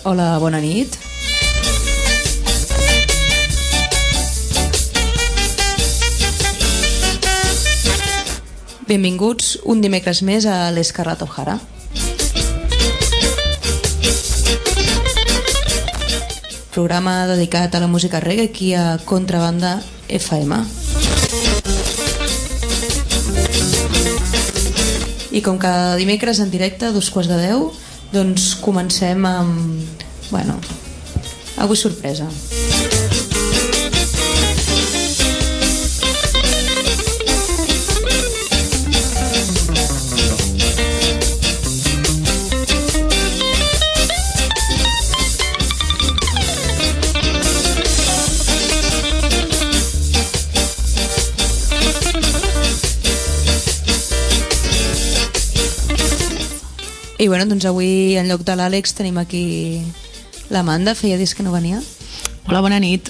Hola, bona nit. Benvinguts un dimecres més a l'Scarlet O'Hara. Programa dedicat a la música reggae aquí a Contrabanda FM. I com cada dimecres en directe a 2:15, doncs comencem amb... Bueno, avui sorpresa. I bueno, doncs avui en lloc de l'Àlex tenim aquí l'Amanda. Feia dies que no venia. Hola, bona nit.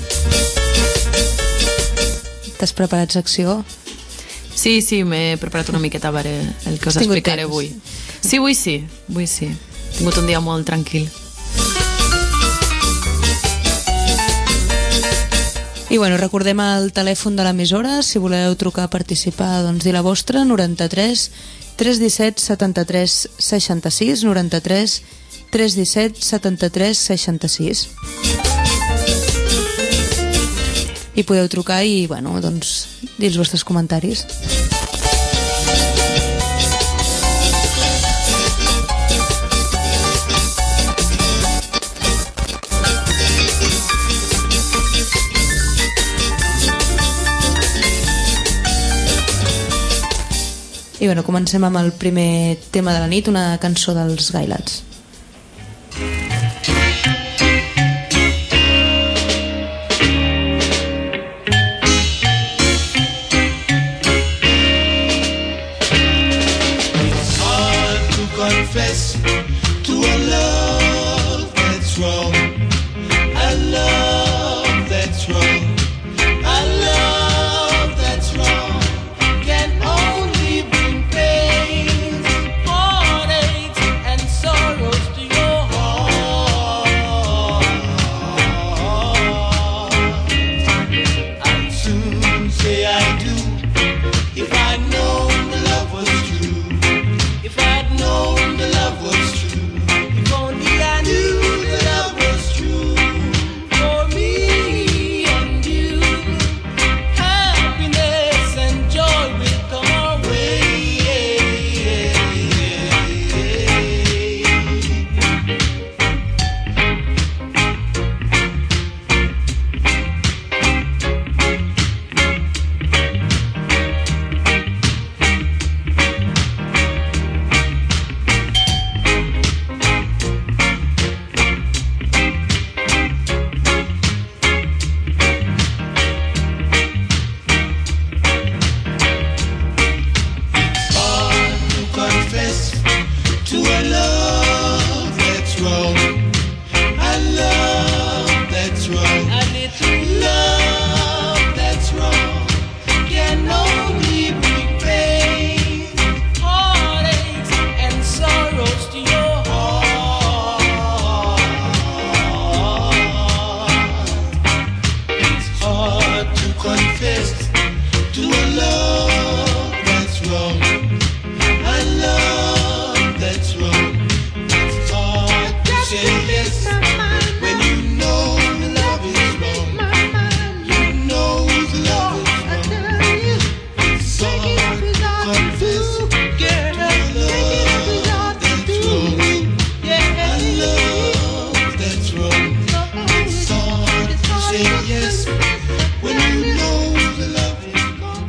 T'has preparat secció? Sí, m'he preparat una miqueta a veure el que us explicaré avui. Sí, avui sí. He tingut un dia molt tranquil. I bueno, recordem el telèfon de l'emissora, si voleu trucar a participar, doncs dir la vostra, 93 317 73 66, 93 317 73 66. I podeu trucar i, bueno, doncs, dir els vostres comentaris. I bueno, comencem amb el primer tema de la nit, una cançó dels Gailats. It's hard to confess to a love that's wrong, a love that's wrong, a love that's wrong can only bring pain, heartaches and sorrows to your heart. I'd soon say I do if I'd known the love was true, if I'd known the love was true, if only I knew the love was true for me and you. Happiness and joy will come our way. Hard to confess to a love that's wrong, a love that's wrong, a little love that's wrong can only bring pain, heartaches and sorrows to your heart. It's hard to confess to a love that's wrong, a love that's wrong. It's hard to say yes when you know the love is wrong. You know the love is wrong. It's hard to confess to a love that's wrong, a love that's wrong. It's hard to say yes when you know the love is wrong.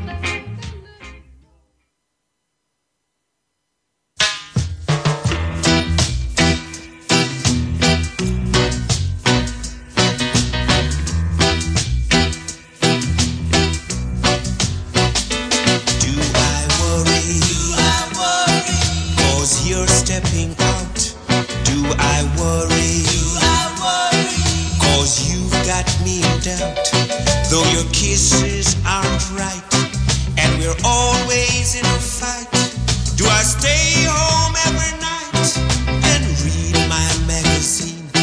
Do I worry? 'Cause you're stepping out. Do I worry? 'Cause you've got me in doubt. Though your kisses aren't right, and we're always in a fight. Do I stay home every night and read my magazine?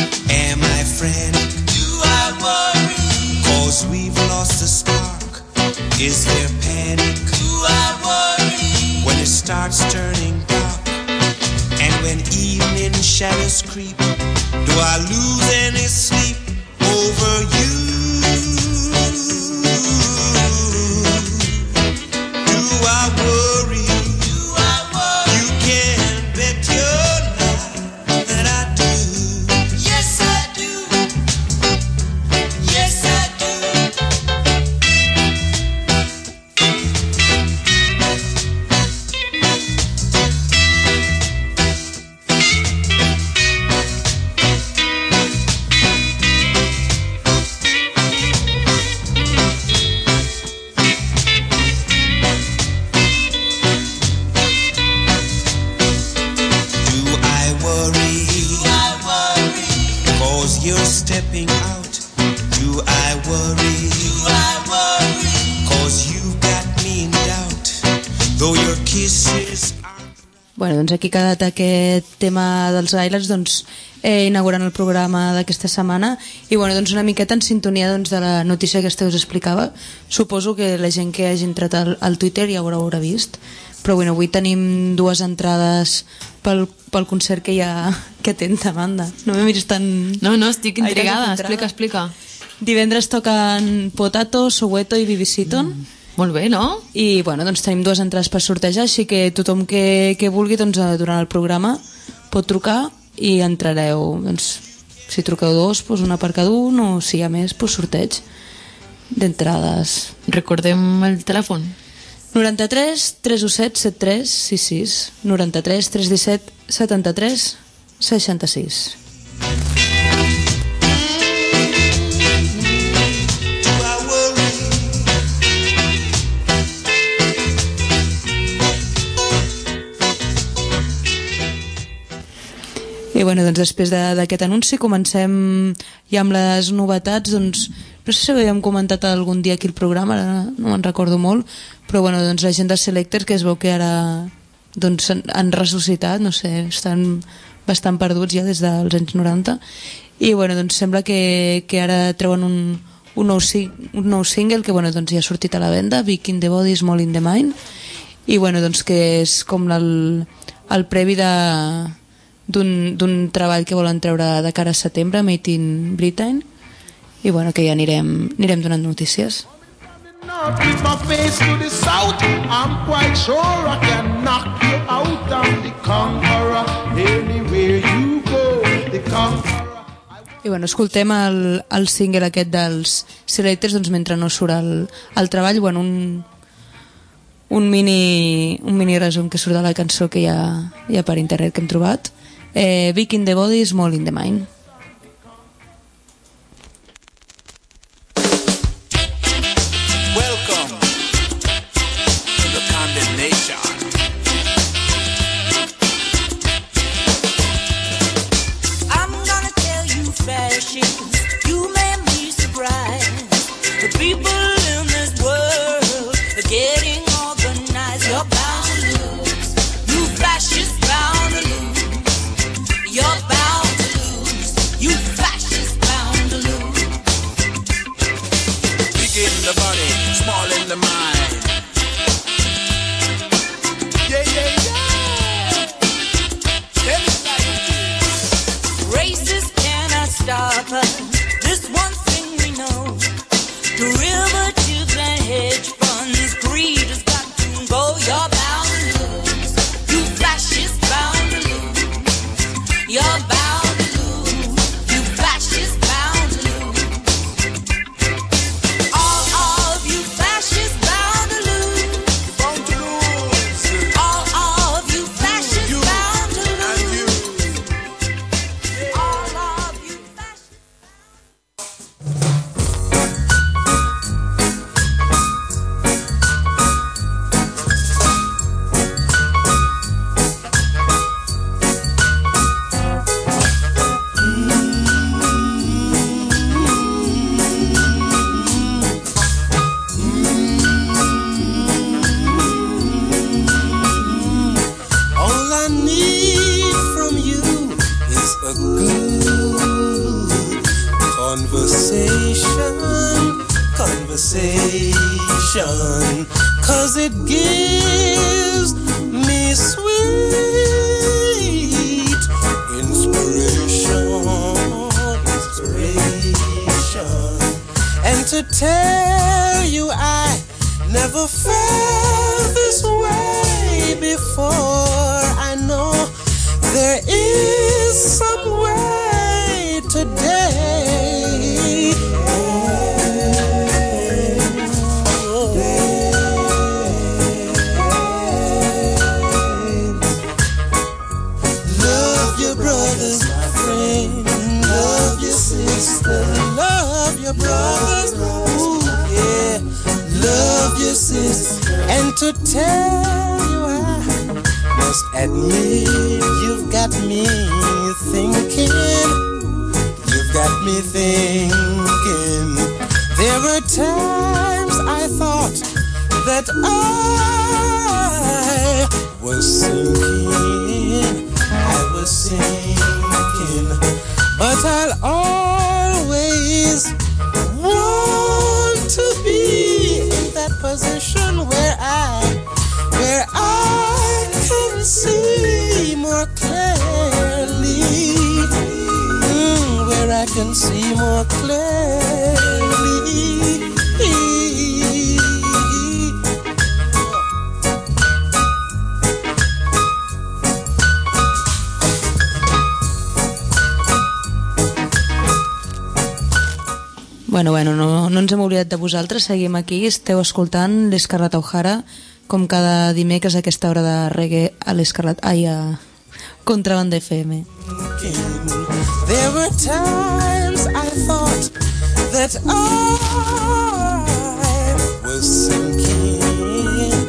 starts turning dark, and when evening shadows creep, do I lose any sleep over you? Do I worry? You can bet your life that I do. Yes, I do. Yes, I do. You're stepping out. Do I worry? Cause you've got me in doubt. Though your kisses are... Bueno, doncs aquí ha quedat aquest tema dels Islands, doncs, inaugurant el programa d'aquesta setmana i bueno, doncs una miqueta en sintonia doncs, de la notícia que us explicava. Suposo que la gent que hagi entrat al Twitter ja ho haurà vist, però bueno, avui tenim dues entrades pel concert que té en banda. No me miris tan... No, estic intrigada, explica. Divendres toquen Potato, Soweto i Bibi Seaton. Molt bé, no? I bueno, doncs tenim dues entrades per sortejar, així que tothom que vulgui doncs, durant el programa pot trucar i entrareu. Doncs, si truqueu dos, doncs una per cada un, o si hi ha més, doncs sorteig d'entrades. Recordem el telèfon. 93 317 7366 93 317 73 66. I bueno, doncs després d'aquest anunci comencem ja amb les novetats. Doncs, no sé si ho havíem comentat algun dia aquí al programa, ara no me'n recordo molt, però bueno, doncs la gent de Selectors, que es veu que ara doncs, han ressuscitat, no sé, estan bastant perduts ja des dels anys 90, i bueno, doncs sembla que ara treuen un nou single que bueno, doncs ja ha sortit a la venda, Big in the Body, Small in the Mind, i bueno, doncs que és com el previ d'un treball que volen treure de cara a setembre, Made in Britain, i bueno, que ja anirem donant notícies. With my face to the south, I'm quite sure I can knock you out. I'm the conqueror, anywhere you go, the conqueror. I bueno, escoltem el single aquest dels Selectors, doncs mentre no surt el treball, bueno, un mini resum que surt de la cançó que hi ha per internet que hem trobat. Big in the Body, Small in the Mind. Welcome to the condemnation. I'm gonna tell you fashions, you may be surprised. The people in this world are getting organized. You're bound to lose. You fascists bound to lose. You're bound to lose. You fascists bound to lose. Big in the body, small in the mind. Yeah, yeah, yeah. Tell it like it is. Racists cannot stop us. This one thing we know. The river to the hedge funds. Greed has got to go. You're bound to lose. You fascists bound to lose. You're bound to lose. You fascists bound to lose. All of you fascists bound to lose. Bound to lose. All of you fascists You bound to and lose. you. All of you fascists. All I need from you is a good conversation, 'cause it gives me to tell you I never felt this way before. I know there is some way today. Love your brothers, my friend. Love your sister. Love your brothers. Ooh, yeah. Love your sister. And to tell you I must admit you've got me thinking. You've got me thinking. There were times I thought that I was sinking. I was sinking. But I'll always want to be in that position where I can see more clearly, where I can see more clearly. Bueno, no ens hem oblidat de vosaltres, seguim aquí, esteu escoltant l'Scarlet O'Hara, com cada dimecres a aquesta hora de reggae a l'Scarlet... a Contrabanda FM. There were times I thought that I was sinking,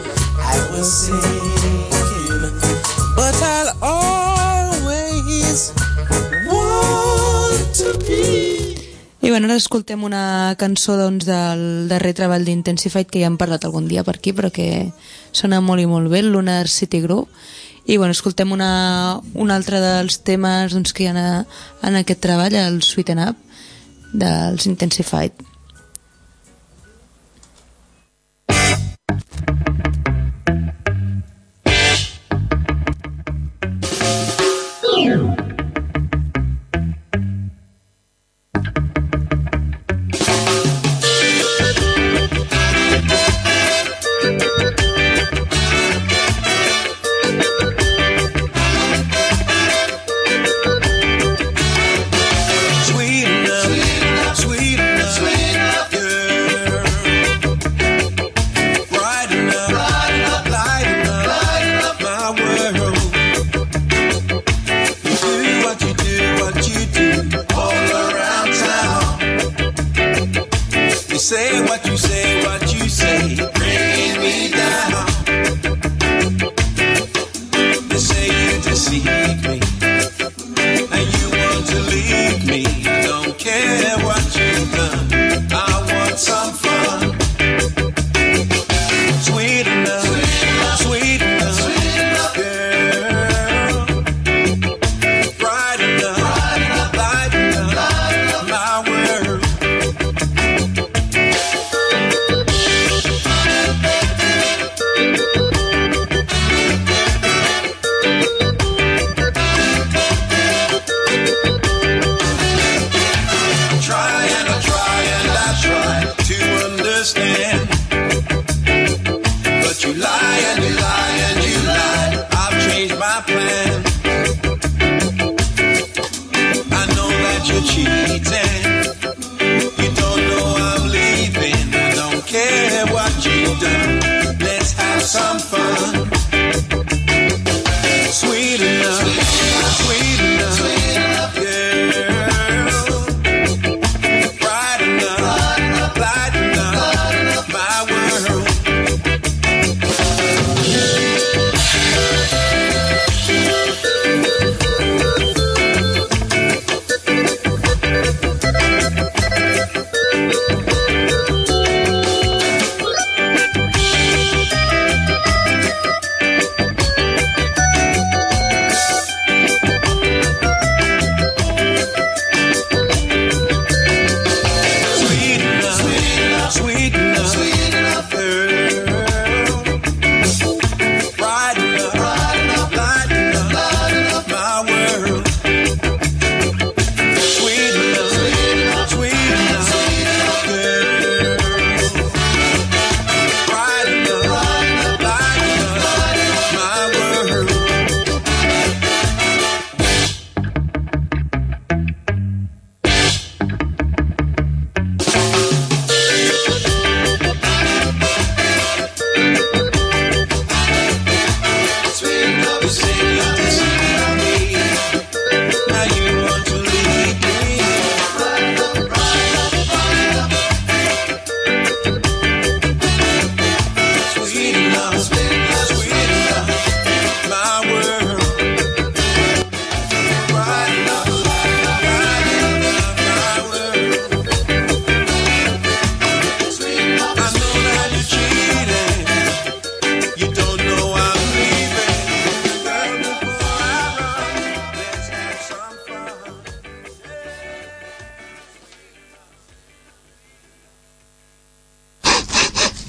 but I'll always want to be. I bueno, ara escoltem una cançó doncs, del darrer treball d'Intensified que ja hem parlat algun dia per aquí, però que sona molt i molt bé, Lunar City Groove. I bueno, escoltem un altre dels temes doncs, que hi ha en aquest treball, el Sweeten Up dels Intensified. Say what you say, bringing me down. They say you deceive me, and you want to leave me. I don't care what you've done, I want some fun. Sweet enough, sweet enough, girl. Bright enough, light enough, my world.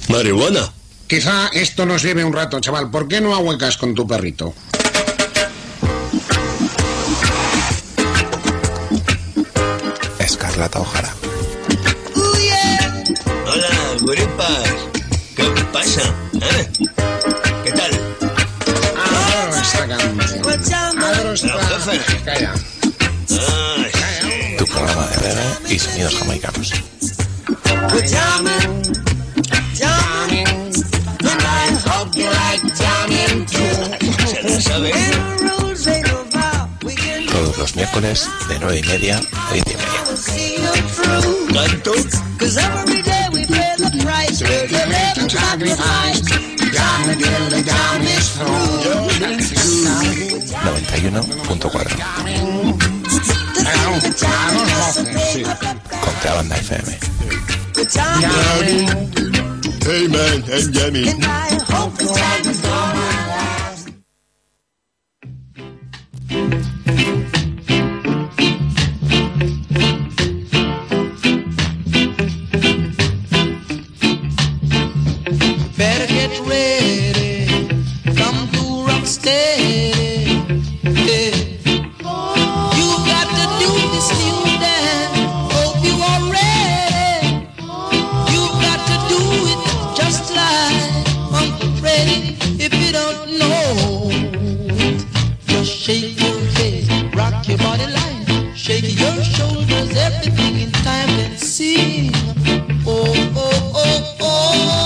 Marihuana. Quizá esto nos lleve un rato, chaval. ¿Por qué no ahuecas con tu perrito? Escarlata O'Hara. Hola, gurupas. ¿Qué pasa? ¿Qué tal? Adoro esta canción. Adoro esta... Calla. Tu programa de reggae y sonidos jamaicanos. Todos los miércoles de 9:30 a 10:30. ¿Tanto? 91.4. Contrabanda FM. Hey man, I'm Jamie. Better get ready, come to rock steady. Yeah. You got to do this new dance. Hope you are ready. You got to do it just like Uncle Freddy. If you don't know it, just shake your head, rock your body line, shake your shoulders, everything in time and sing. Oh, oh, oh, oh.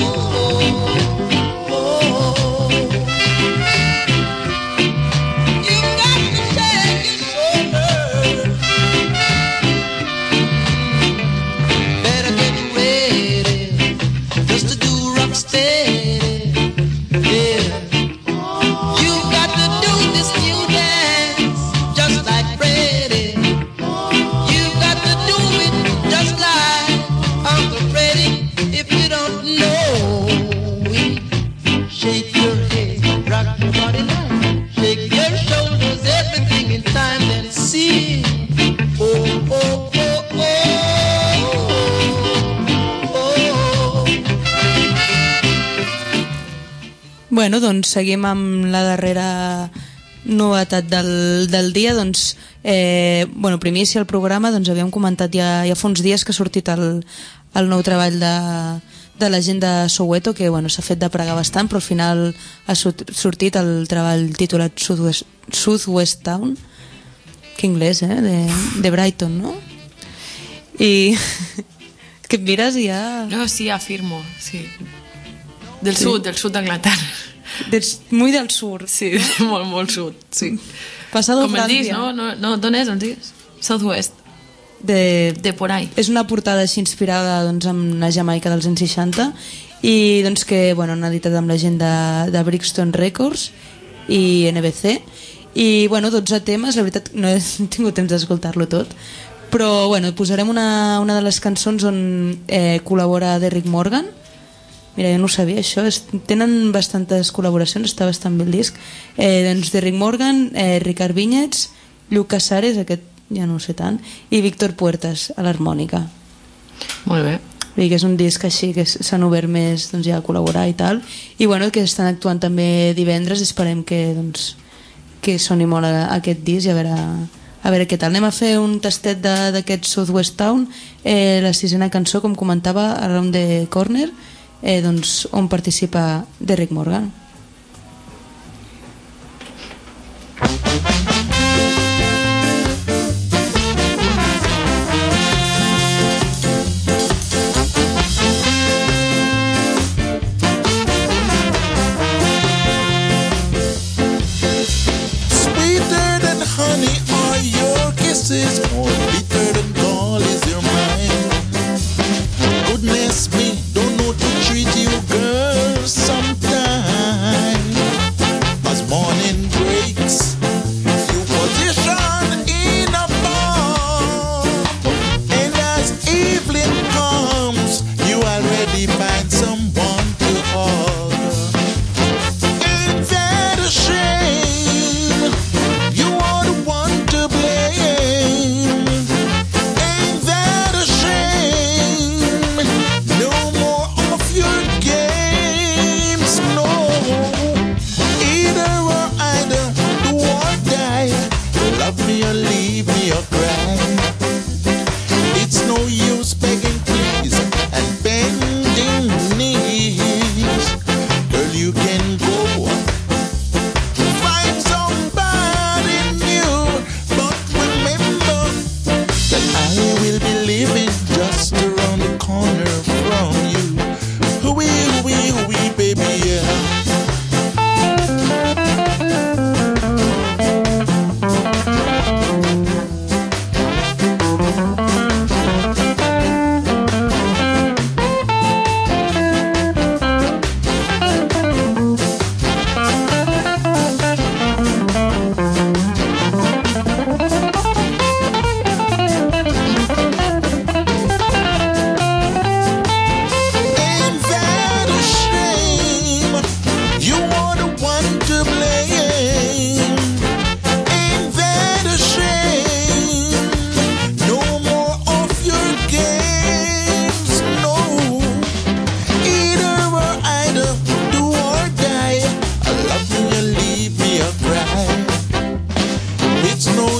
Bueno, doncs seguim amb la darrera novetat del dia. Doncs, primícia al programa, doncs havíem comentat ja fa uns dies que ha sortit el nou treball de la gent de Soweto, que s'ha fet de pregar bastant, però al final ha sortit el treball titulat Southwest Town, que anglès, de Brighton, no? I que et mires i ja... No, sí, afirmo, sí. Del sud d'Anglaterra. Muy del sur. Sí, molt, molt sud, sí. Pasado com Francia. Com el dis, no? D'on és, on digues? Southwest. De por ahí. És una portada així inspirada amb la Jamaica dels anys 60 i que han editat amb la gent de Brixton Records i NBC i 12 temes. La veritat no he tingut temps d'escoltar-lo tot, però posarem una de les cançons on col·labora Derrick Morgan. Mira, jo no ho sabia, això. Tenen bastantes col·laboracions, està bastant bé el disc. Derrick Morgan, Ricard Vinyets, Lluc Casares, aquest ja no ho sé tant, i Víctor Puertas a l'harmònica. Molt bé. I que és un disc així que s'han obert més ja a col·laborar i tal, i que estan actuant també divendres. Esperem que soni molt aquest disc i a veure què tal. Anem a fer un tastet d'aquest Southwest Town, la sisena cançó, com comentava, Around the Corner, on participa Derrick Morgan. Sweeter than honey are your kisses, more bitter than gall is your mind. Goodness me, don't know to treat you, girl, sometimes.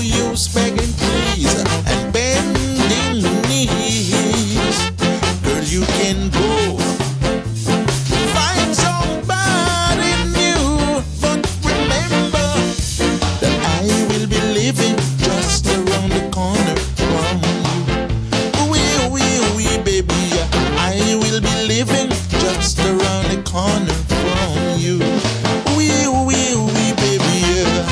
use begging please and bending knees. Girl, you can go find somebody new, but remember that I will be living just around the corner from you. Wee, baby, I will be living just around the corner from you. Wee, baby, yeah.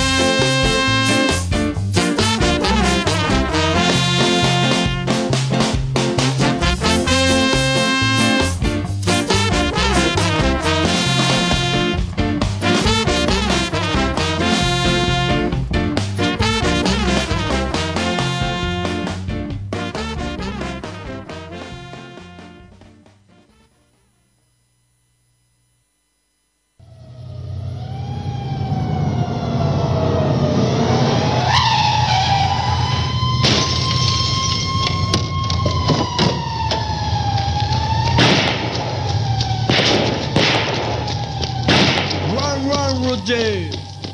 Run, Roger!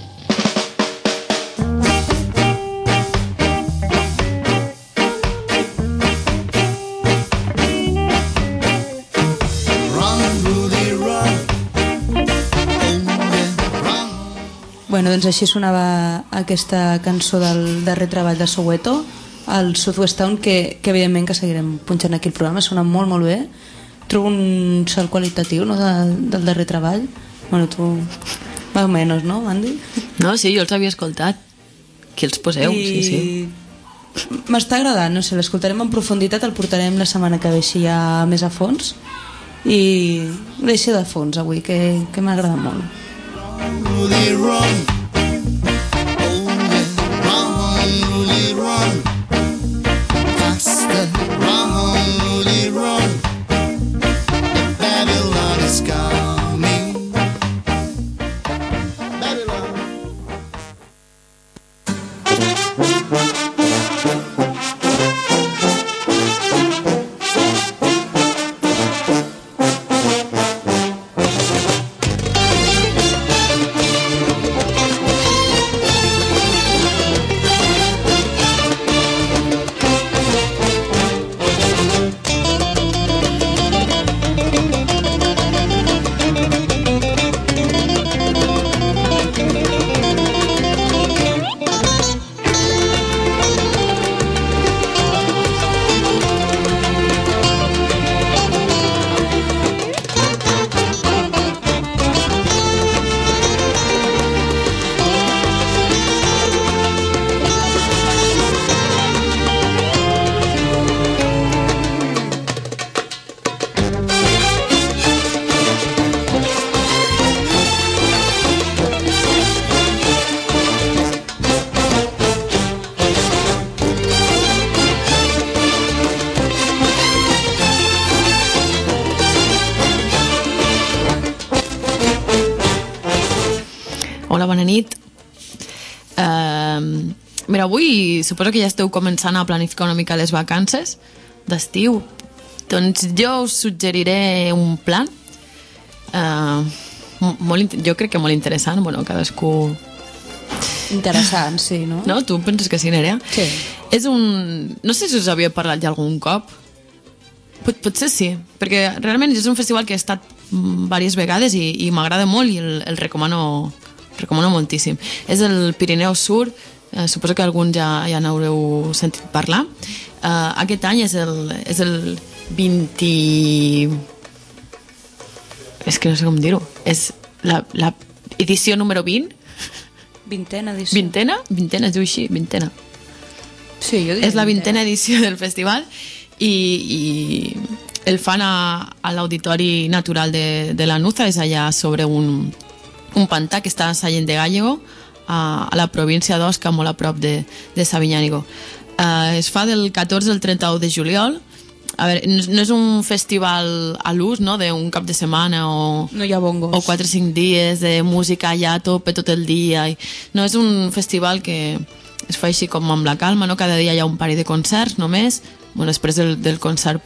Bueno, doncs així sonava aquesta cançó del darrer treball de Soweto, el Southwest Town, que evidentment que seguirem punxant aquí el programa, sona molt, molt bé. Trobo un salt qualitatiu, no, del darrer treball. Bueno, tu, més o menys, no, Andy? No, sí, jo els havia escoltat. Que els poseu, sí. M'està agradant, no sé, l'escoltarem en profunditat, el portarem la setmana que ve així ja més a fons, i deixi de fons avui, que m'agrada molt. Really run, really run, faster, really run. Babylon is coming. Babylon. Hola, bona nit. Mira, avui suposo que ja esteu començant a planificar una mica les vacances d'estiu. Doncs jo us suggeriré un plan jo crec que molt interessant. Bueno, cadascú... Interessant, sí, no? No? Tu penses que sí, Nerea? Sí. És un... No sé si us havia parlat ja algun cop. Potser sí, perquè realment és un festival que he estat diverses vegades i m'agrada molt i el recomano moltíssim. És el Pirineu Sur, suposo que alguns ja n'haureu sentit parlar. Aquest any és el 20... És que no sé com dir-ho. És la edició número 20. Vintena edició. Vintena, es diu així, vintena. Sí, jo diria és la 20a edició del festival i el fan a l'Auditori Natural de la Nuza, és allà sobre un pantà que està a Sallent de Gállego, a la província d'Osca, molt a prop de Sabinyànigo. Es fa del 14 al 31 de juliol. A veure, no és un festival a l'ús, no?, d'un cap de setmana no hi ha bongos. O 4 o 5 dies de música allà a tope tot el dia. No, és un festival que es fa així com amb la calma, no? Cada dia hi ha un parell de concerts només. Bueno, després del concert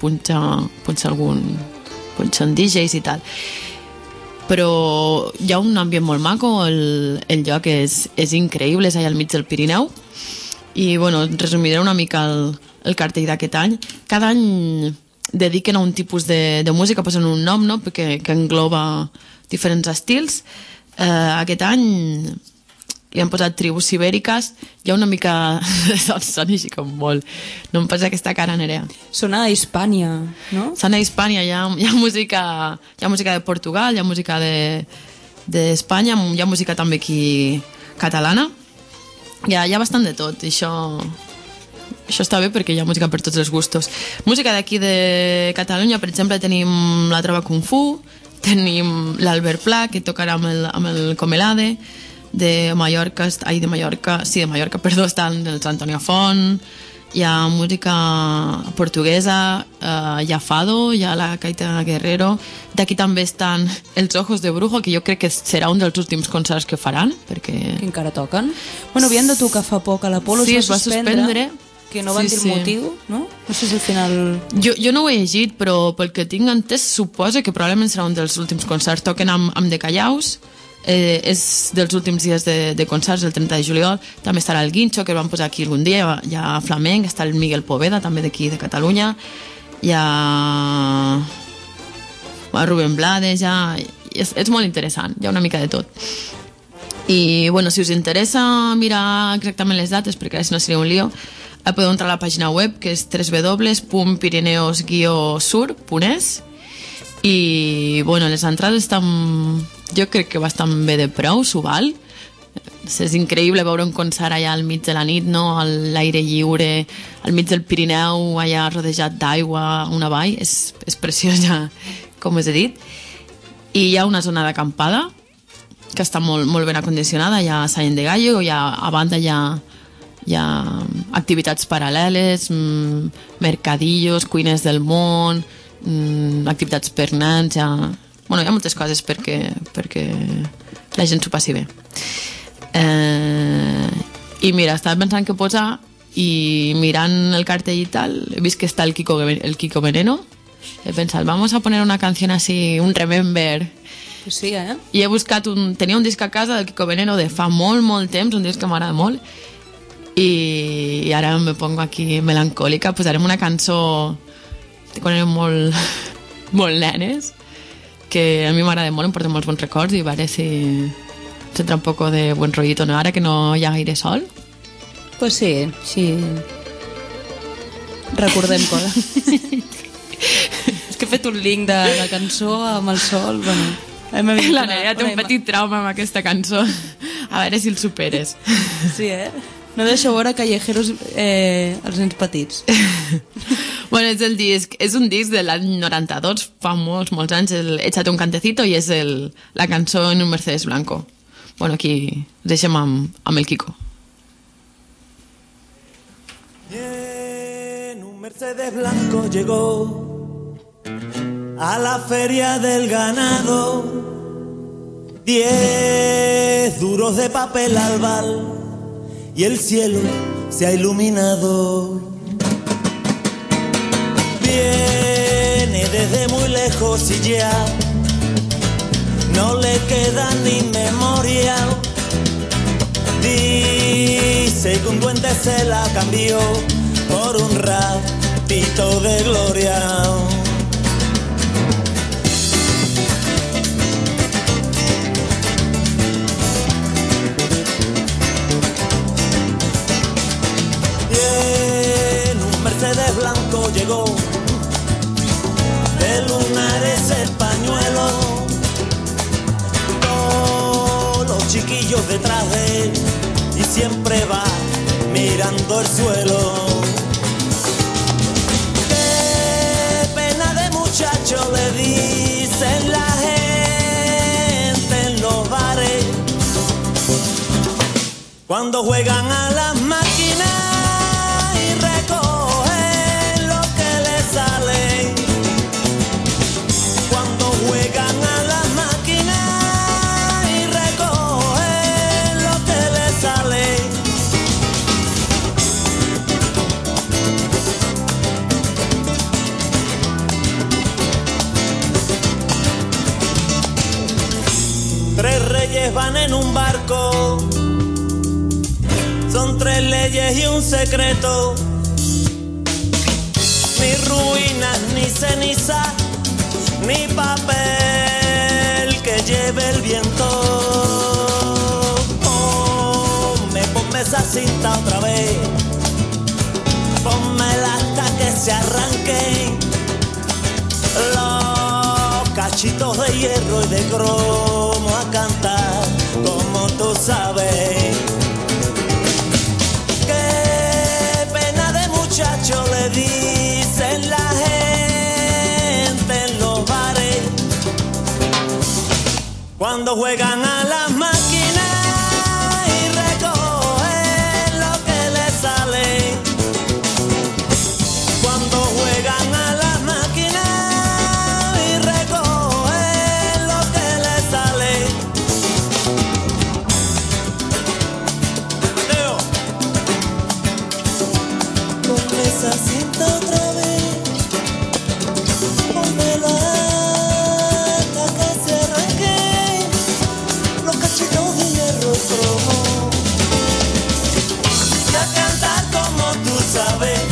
punxen DJs i tal. Però hi ha un ambient molt maco, el lloc és increïble, és allà al mig del Pirineu. I, bueno, resumiré una mica el cartell d'aquest any. Cada any dediquen a un tipus de música, posen un nom, no?, que engloba diferents estils. Aquest any li han posat tribus ibèriques. Hi ha una mica... Sona així com molt. No em posa aquesta cara, Nerea. Sona a Hispània, no? Sona a Hispània. Hi ha música de Portugal, hi ha música d'Espanya, hi ha música també aquí catalana. Hi ha bastant de tot. Això està bé perquè hi ha música per tots els gustos. Música d'aquí de Catalunya, per exemple, tenim la Trova Kung Fu, tenim l'Albert Pla, que tocarà amb el Comelade, de Mallorca, perdó, estan els Antonio Font, hi ha música portuguesa, hi ha Fado, hi ha la Caita Guerrero, d'aquí també estan els Ojos de Brujo, que jo crec que serà un dels últims concerts que faran, perquè... Que encara toquen. Bueno, havien de tocar fa poc a l'Apolo, sí, es va suspendre, que no van dir el motiu, no? No sé si al final... Jo no ho he llegit, però pel que tinc entès suposa que probablement serà un dels últims concerts. Toquen amb De Callaus, és dels últims dies de concerts, el 30 de juliol. També estarà el Guincho, que el van posar aquí algun dia, hi ha flamenc, està el Miguel Poveda, també d'aquí de Catalunya, hi ha Rubén Blades, és molt interessant, hi ha una mica de tot. I, bueno, si us interessa mirar exactament les dates, perquè si no seria un lío, podeu entrar a la pàgina web, que és www.pirineos-sur.es, i, bueno, les entrades estan... Jo crec que bastant bé de preu, s'ho val. És increïble veure un concert allà al mig de la nit, no? A l'aire lliure, al mig del Pirineu, allà rodejat d'aigua, una vall. És preciós, ja, com us he dit. I hi ha una zona d'acampada que està molt, molt ben acondicionada. Hi ha Sallent de Gallego, a banda hi ha activitats paral·leles, mercadillos, cuines del món, activitats per nens, bueno, hi ha moltes coses perquè la gent s'ho passi bé. I mira, estava pensant què posar, y mirant el cartell y tal, he vist que està el Kiko Veneno. He pensat, vamos a poner una canción así, un remember. Pues sí, eh? I he buscat tenia un disc a casa del Kiko Veneno de fa molt, molt temps, un disc que m'agrada molt, i ara me pongo aquí melancòlica. Posarem una cançó de quan érem molt nenes, que a mi m'agrada molt, em porta molts bons records, i a veure si entra un poco de buen rollito, no? Ara que no hi ha gaire sol. Pues sí, sí. Recordem coses. És que he fet un link de la cançó amb el sol, bueno... La Nerea té un petit trauma amb aquesta cançó. A veure si el superes. Sí, eh? No deixo veure callejeros els nens petits. Bueno, és el disc, és un disc de l'any 92, fa molts anys, el Échate un cantecito, i és la cançó en un Mercedes Blanco. Bueno, aquí deixem amb el Kiko. Y en un Mercedes Blanco llegó a la feria del ganado, 10 duros de papel albal, y el cielo se ha iluminado. Viene desde muy lejos y ya no le queda ni memoria. Dice que un duende se la cambió por un ratito de gloria. Mercedes Blanco llegó de lunares el pañuelo, todos los chiquillos detrás de él, y siempre va mirando el suelo. Qué pena de muchacho, le dicen la gente en los bares, cuando juegan a las máquinas van en un barco son 3 leyes y un secreto. Ni ruinas, ni ceniza, ni papel que lleve el viento. Ponme esa cinta otra vez, pónmela hasta que se arranquen los cachitos de hierro y de cromo a cantar como tú sabes. Qué pena de muchacho le dicen la gente en los bares cuando juegan a las máquinas y recogen lo que les sale. Cuando juegan a las máquinas y recogen lo que les sale. Mateo, ponme esa cinta otra vez, pónmela hasta que se arranquen los cachitos de hierro cromo. Y a cantar como tú sabes,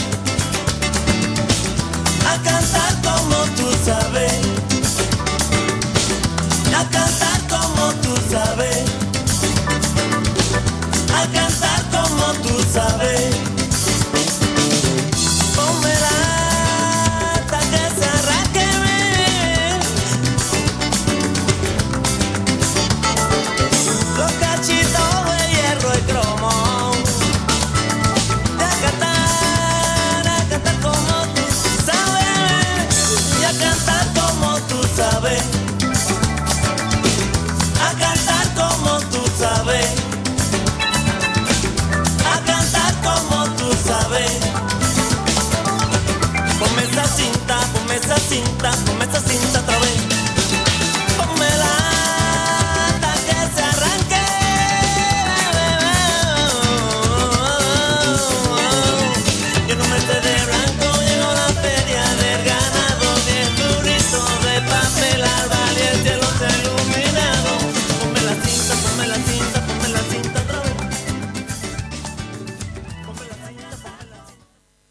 a cantar como tú sabes, a cantar como tú sabes, a cantar como tú sabes. Pónmela hasta que se arranque los cachitos de hierro y cromo. A cantar como tú sabes, y a cantar como tú sabes, a cantar como tú sabes, a cantar como tú sabes. Ponme esa cinta, ponme esa cinta, ponme esa cinta otra vez. Pónmela hasta que se arranque. Yo no me sé de blanco, llegó la feria del ganado. 10 burritos de papel al valle, el cielo está iluminado. Ponme la cinta, ponme la cinta, ponme la cinta otra vez. Ponme la cinta, ponme la cinta.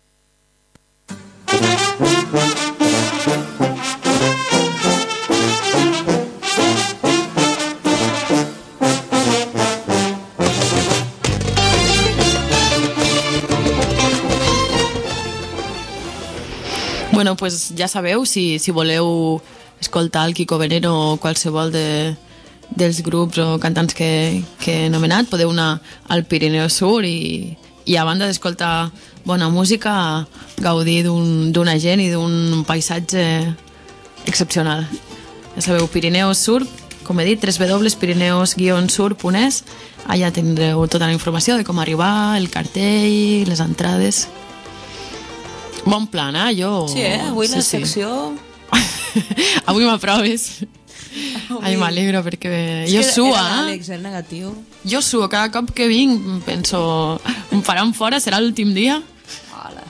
Bueno, pues ja sabeu, si voleu escoltar el Kiko Veneno o qualsevol dels grups o cantants que he nomenat, podeu anar al Pirineu Sur i a banda d'escoltar bona música, gaudir d'una gent i d'un paisatge excepcional. Ja sabeu, Pirineu Sur, com he dit, www.pirineus-sur.es. Allà tindreu tota la informació de com arribar, el cartell, les entrades. Bon plan, jo... Sí, avui la secció... Avui m'aproves. Ai, m'alegro perquè jo suo, Àlex, el negatiu. Jo suo, cada cop que vinc penso, em faran fora, serà l'últim dia? Hola.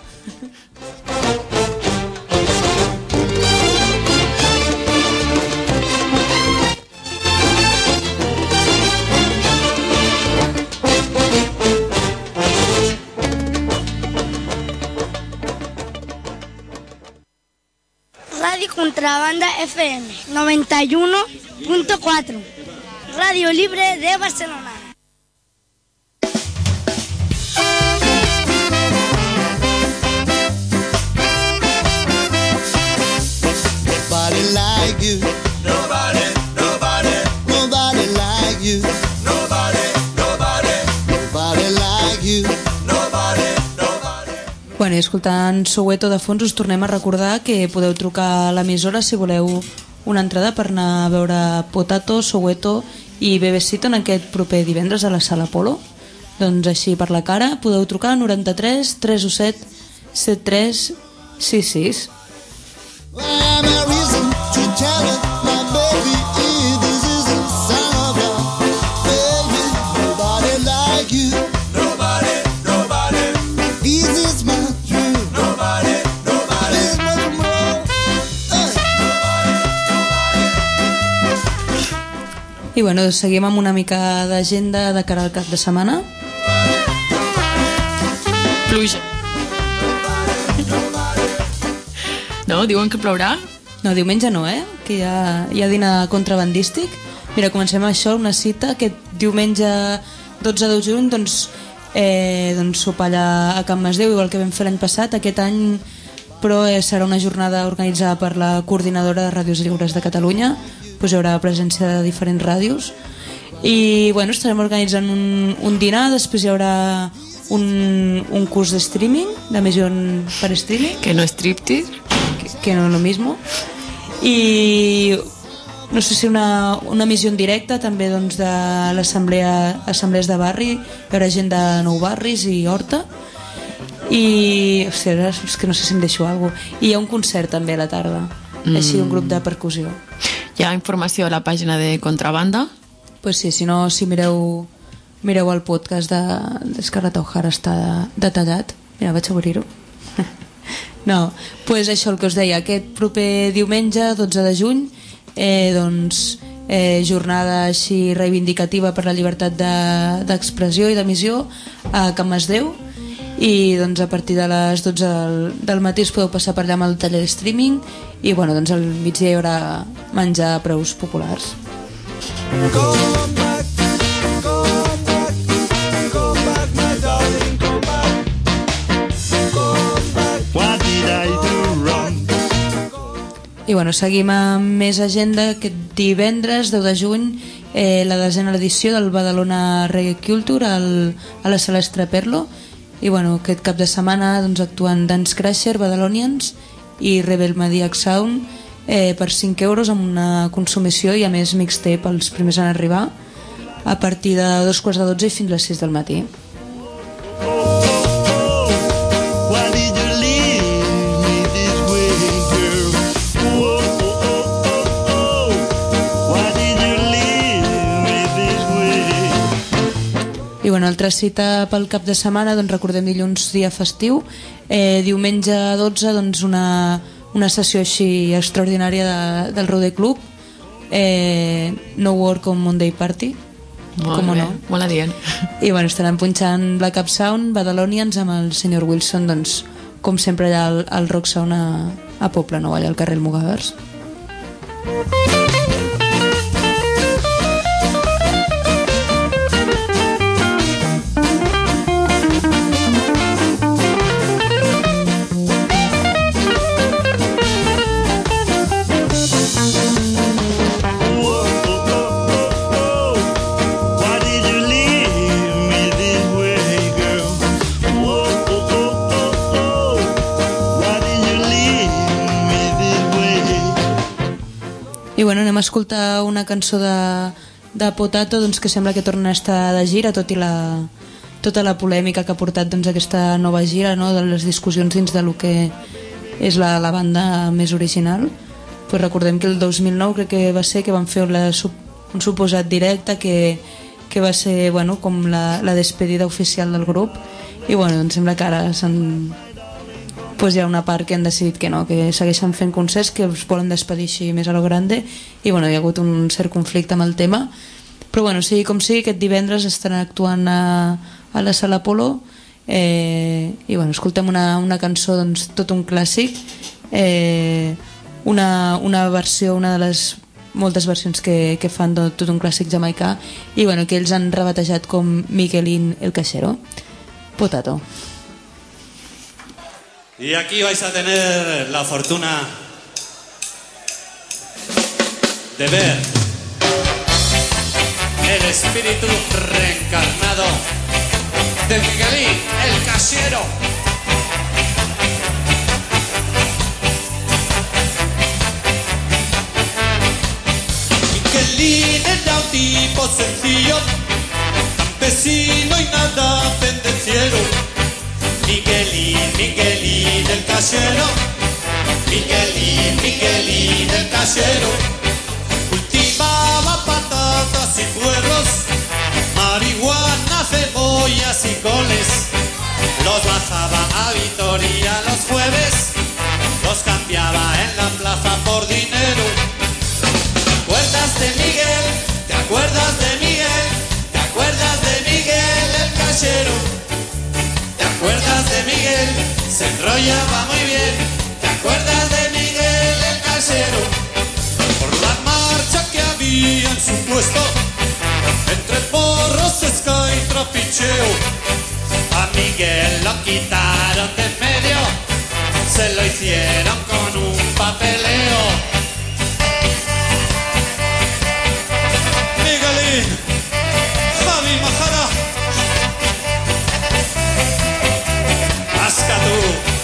Radio Contrabanda FM 91.4, Radio Libre de Barcelona. Nobody like you. Nobody, nobody, Nobody like you. nobody, nobody, Nobody like you. nobody, nobody. Bueno, i escoltant Soweto de fons us tornem a recordar que podeu trucar a l'emissora si voleu una entrada per anar a veure Potato, Soweto i Bebecito en aquest proper divendres a la Sala Polo. Doncs així per la cara podeu trucar al 93 317 7366. Well, I'm a reason to tell her my baby this is the son of your baby. Nobody like you. Nobody, nobody, This is my dream. nobody, nobody. This much more. I bueno, seguim amb una mica d'agenda de cara al cap de setmana. Pluja. No, diuen que plourà? No, diumenge no, que hi ha dinar contrabandístic. Mira, comencem amb això, una cita, aquest diumenge 12 de juny, doncs sopar allà a Can Masdeu, igual que vam fer l'any passat. Aquest any, però, serà una jornada organitzada per la Coordinadora de Ràdios Lliures de Catalunya. Pues hi haurà presència de diferents ràdios. I, bueno, estarem organitzant un dinar, després hi haurà un curs de streaming, d'emissió per streaming. Que no és striptease. Que no es lo mismo. I no sé si una emissió en directe també, doncs, de assemblees de barri. Hi haurà gent de Nou Barris i Horta. I ostres, és que no sé si em deixo alguna cosa. I hi ha un concert també a la tarda, així un grup de percussió. Hi ha informació a la pàgina de Contrabanda? Pues sí, si no, si mireu el podcast d'Escarlata O'Hara, està detallat. Mira, vaig a obrir-ho. No, pues això, el que us deia, aquest proper diumenge 12 de juny, jornada així reivindicativa per la llibertat d'expressió i d'emissió a Can Masdeu. I doncs a partir de les 12 del matí us podeu passar per allà amb el taller de streaming. I bueno, doncs al migdia hi haurà menjar a preus populars. I bueno, seguim amb més agenda. Aquest divendres 10 de juny, la 10ª edició del Badalona Reggae Culture a la Sala Estraperlo. I bueno, aquest cap de setmana doncs, actuen Dance Crasher, Badalonians i Rebel Mediac Sound per 5 euros amb una consumició i a més mixtape els primers en arribar a partir de 2:15 i fins a les 6 del matí. I bueno, altra cita pel cap de setmana, doncs recordem dilluns dia festiu, diumenge 12 doncs una sessió així extraordinària del Rode Club, No Work on Monday Party, com no? Molt adient. I bueno, estaran punxant Black Up Sound, Badalonians amb el senyor Wilson, doncs com sempre allà al Rock Sound a Poble Nou, allà al carrer Almogàvers. I bueno, anem a escoltar una cançó de Potato, doncs, que sembla que torna a estar de gira, tot i tota la polèmica que ha portat doncs, aquesta nova gira, no? De les discussions dins de lo que és la banda més original. Pues recordem que el 2009 crec que va ser que van fer un suposat directe que va ser, bueno, com la despedida oficial del grup. I bueno, doncs sembla que ara pues hi ha una part que han decidit que no, que segueixen fent concerts, que els volen despedir així més a lo grande. I bueno, hi ha hagut un cert conflicte amb el tema, però bueno, sigui com sigui, aquest divendres estaran actuant a la Sala Apolo. I bueno, escoltem una cançó, doncs, tot un clàssic, una versió, una de les moltes versions que fan de tot un clàssic jamaicà, i bueno, que ells han rebatejat com Miguelín el Cachero. Potato. Y aquí vais a tener la fortuna de ver el espíritu reencarnado de Miguelín el Cachero. Miguelín era un tipo sencillo, campesino y nada pendenciero. Miguelín el Cachero, Miguelín el Cachero. Cultivaba patatas y puerros, marihuana, cebollas y coles. Los bajaba a Vitoria los jueves, los cambiaba en la plaza por dinero. ¿Te acuerdas de Miguel? ¿Te acuerdas de Miguel? ¿Te acuerdas de Miguel el Cachero? ¿Te acuerdas de se enrollaba muy bien. ¿Te acuerdas de Miguel el casero? Por la marcha que había en su puesto, entre porros, ska y trapicheo. A Miguel lo quitaron de en medio, se lo hicieron con un papeleo. Miguelín, Javi Majara, Asca tú.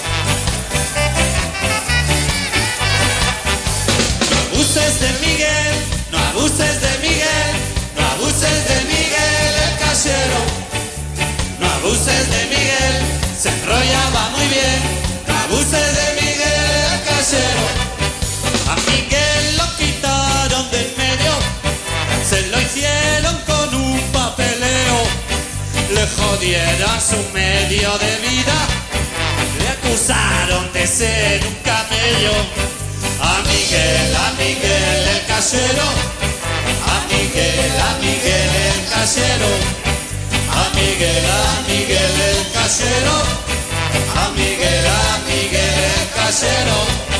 No abuses de Miguel, no abuses de Miguel, no abuses de Miguel el casero. No abuses de Miguel, se enrollaba muy bien. No abuses de Miguel el casero. A Miguel lo quitaron de en medio, se lo hicieron con un papeleo. Le jodieron su medio de vida, le acusaron de ser un camello. A Miguel el casero. A Miguel el casero. A Miguel el casero. A Miguel el casero.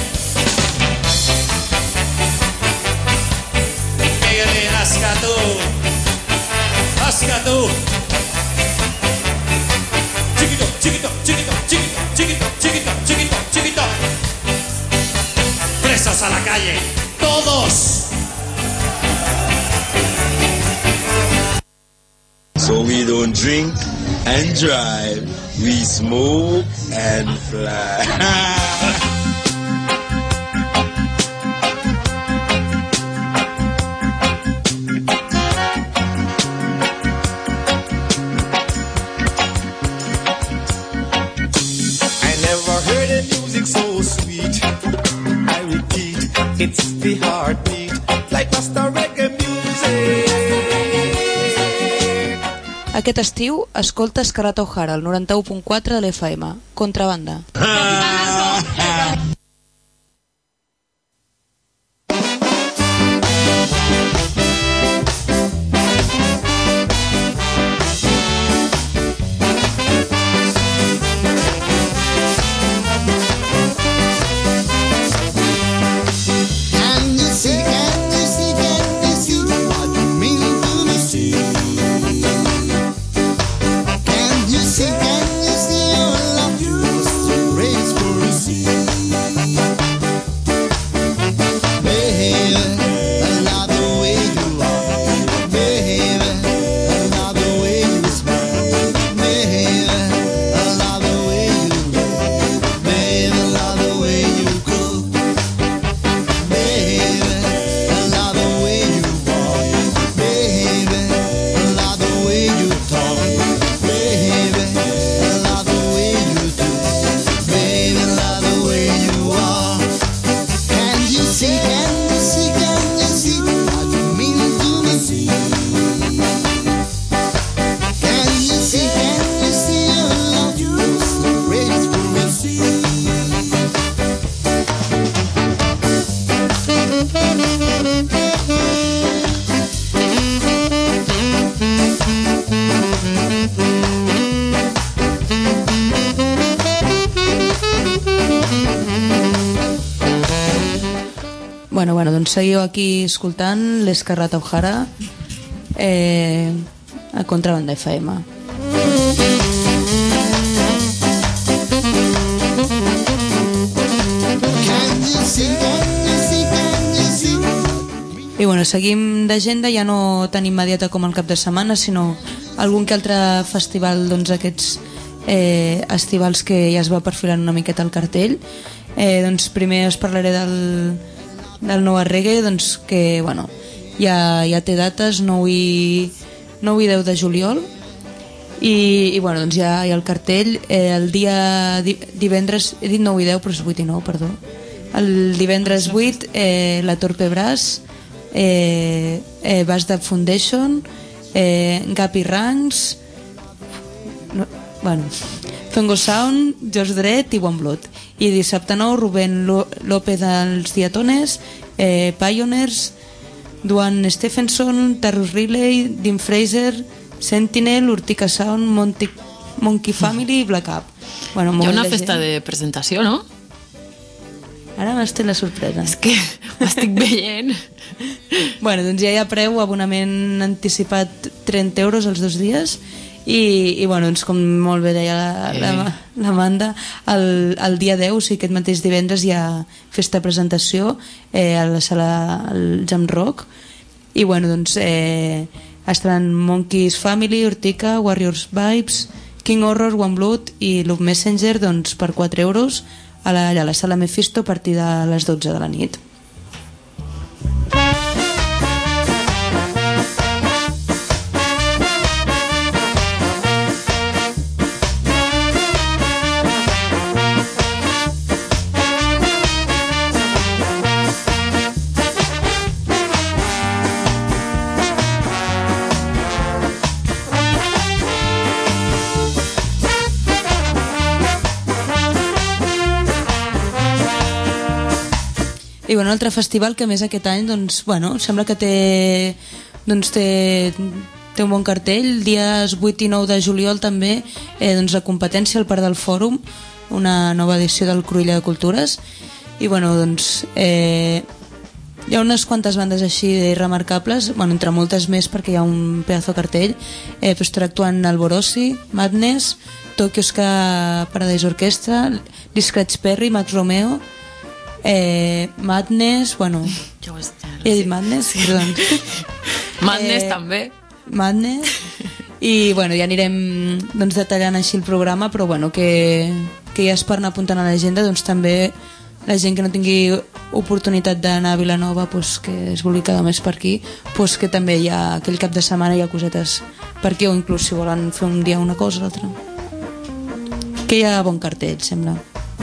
Miguelín, asca tú. Chiquito, chiquito, chiquito, chiquito, chiquito, chiquito, chiquito, chiquito. Presos a la calle, todos. So we don't drink and drive, we smoke and fly. It's the heartbeat, like Rasta reggae music. Aquest estiu, escolta Scarlett O'Hara, al 91.4 de l'FM. Contrabanda. Bueno, doncs seguiu aquí escoltant l'Scarlett O'Hara a Contrabanda FM. I bueno, seguim d'agenda, ja no tan immediata com el cap de setmana, sinó algun que altre festival, doncs aquests estivals que ja es va perfilant una miqueta al cartell. Doncs primer us parlaré del Nova Reggae, doncs que bueno, ja té dates, 9 i 10 de juliol, i bueno, doncs ja hi ha el cartell. El dia divendres, he dit 9 i 10 però és 8 i 9, perdó. El divendres 8 la Torpe Brass, Bass Dub Foundation, Gapi Ranks, Zongo Sound, George Dredd i One Blood. I dissabte 9 Rubén López dels Diatones, Pioneers, Duane Stephenson, Tarrus Riley, Dean Fraser, Sentinel, Urtica Sound, Monkey Family i Black Up. Bueno, hi ha una festa de presentació, no? Ara m'has tret la sorpresa. És que m'estic veient. Bueno, doncs ja hi ha preu, abonament anticipat 30 euros els 2 dies i bueno, doncs com molt bé deia l'Amanda, el dia 10, o sigui, aquest mateix divendres hi ha festa de presentació a la sala al Jam Rock i bueno, doncs estaran Monkeys Family, Urtica, Warriors Vibes, King Horror, One Blood i Love Messenger, doncs per 4 euros a la sala Mephisto a partir de les 12 de la nit. I bueno, un altre festival que més aquest any doncs, bueno, sembla que té un bon cartell. Dies 8 i 9 de juliol també doncs, la competència al Parc del Fòrum, una nova edició del Cruïlla de Cultures i bueno, doncs hi ha unes quantes bandes així remarcables, bueno, entre moltes més perquè hi ha un pedazo cartell, però estarà actuant Alborosi, Madness, Tokyo Ska Paradise Orchestra, Lee Scratch Perry, Max Romeo, Madness, bueno, he dit Madness, perdó. Madness també. Madness, i bueno, ja anirem doncs, detallant així el programa, però bueno, que ja es per anar apuntant a l'agenda, doncs també la gent que no tingui oportunitat d'anar a Vilanova, pues, que es vulgui quedar més per aquí, pues, que també hi ha aquell cap de setmana hi ha cosetes per aquí, o inclús si volen fer un dia una cosa o l'altra, que hi ha bon cartell, sembla.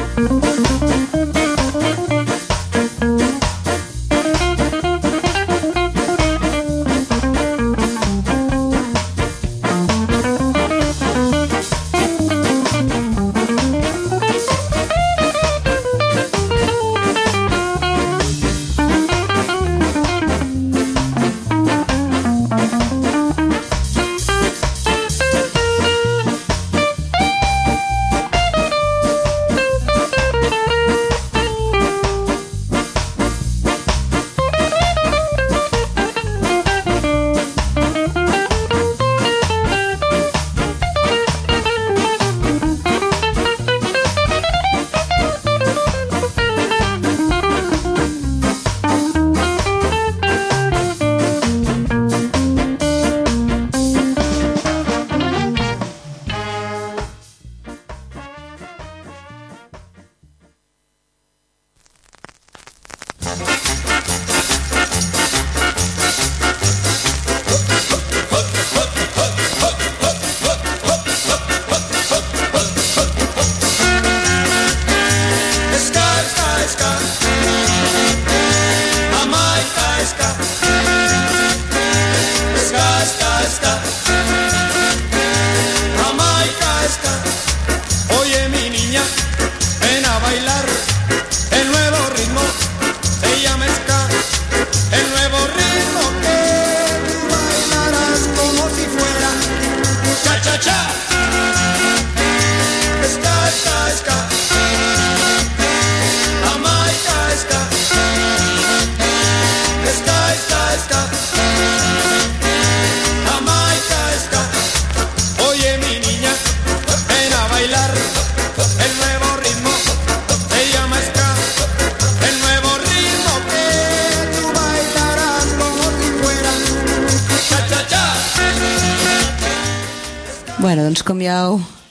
Bueno, doncs com ja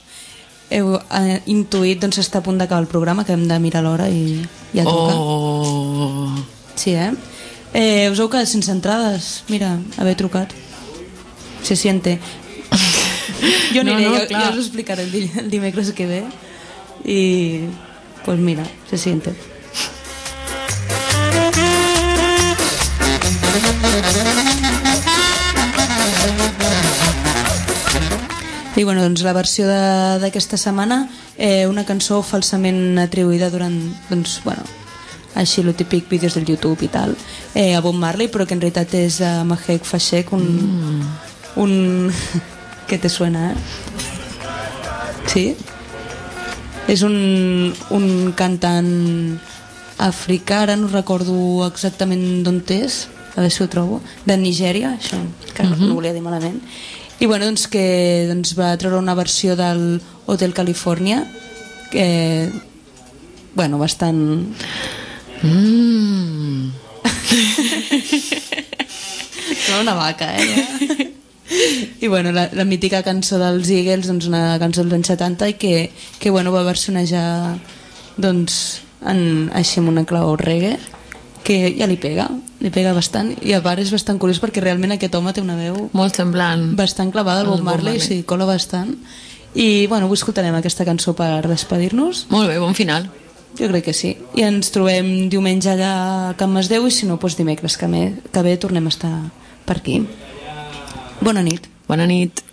heu intuït, doncs està a punt d'acabar el programa, que hem de mirar l'hora i ja toca. Oh. Sí, us heu quedat sense entrades? Mira, haver trucat. Se siente. Jo aniré, ja us ho explicaré el dimecres que ve i pues mira, se siente. I bueno, doncs la versió d'aquesta setmana, una cançó falsament atribuïda durant, doncs, bueno, així lo típic vídeos del YouTube i tal, a Bob Marley, però que en realitat és Mahek Fashek, un... ¿Qué te suena, Sí? És un cantant africà, ara no recordo exactament d'on és, a veure si ho trobo, de Nigèria, això, que no ho volia dir malament. I bueno, doncs que va treure una versió del Hotel California, que, bueno, bastant... Sona una vaca, I bueno, la mítica cançó dels Eagles, doncs una cançó dels anys 70 i que bueno, va versionejar doncs així amb una clau reggae que ja li pega bastant, i a part és bastant curiós perquè realment aquest home té una veu molt semblant, bastant clavada al Bob Marley, s'hi cola bastant. I bueno, avui escoltarem aquesta cançó per despedir-nos. Molt bé, bon final. Jo crec que sí. I ens trobem diumenge allà a Can Masdeu, i si no, doncs dimecres que ve tornem a estar per aquí. Bona nit. Bona nit.